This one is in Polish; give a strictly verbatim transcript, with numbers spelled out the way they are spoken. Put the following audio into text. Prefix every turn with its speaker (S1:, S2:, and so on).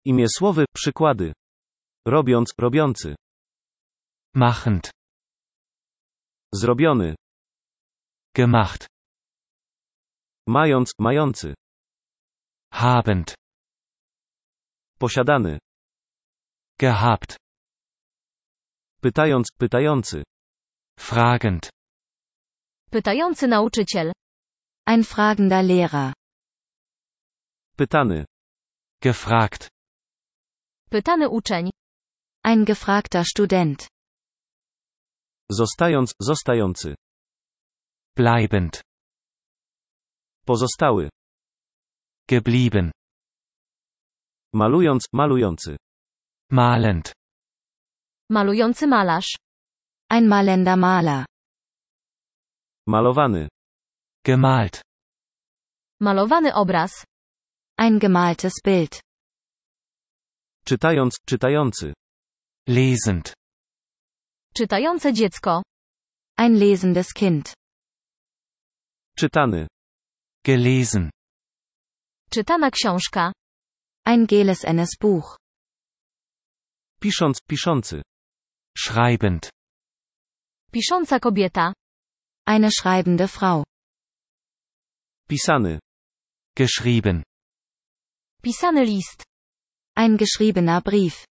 S1: Imię słowy, przykłady. Robiąc, robiący.
S2: Machend.
S1: Zrobiony.
S2: Gemacht.
S1: Mając, mający.
S2: Habend.
S1: Posiadany.
S2: Gehabt.
S1: Pytając, pytający.
S2: Fragend.
S3: Pytający nauczyciel.
S4: Ein fragender Lehrer.
S1: Pytany.
S2: Gefragt.
S3: Pytany uczeń.
S4: Ein gefragter Student.
S1: Zostając, zostający.
S2: Bleibend.
S1: Pozostały.
S2: Geblieben.
S1: Malując, malujący.
S2: Malend.
S3: Malujący malarz.
S4: Ein malender Maler.
S1: Malowany.
S2: Gemalt.
S3: Malowany obraz.
S4: Ein gemaltes Bild.
S1: Czytając, czytający.
S2: Lesend.
S3: Czytające dziecko.
S4: Ein lesendes Kind.
S1: Czytany.
S2: Gelesen.
S3: Czytana książka.
S4: Ein gelesenes Buch.
S1: Pisząc, piszący.
S2: Schreibend.
S3: Pisząca kobieta.
S4: Eine schreibende Frau.
S1: Pisany.
S2: Geschrieben.
S3: Pisany list.
S4: Ein geschriebener Brief.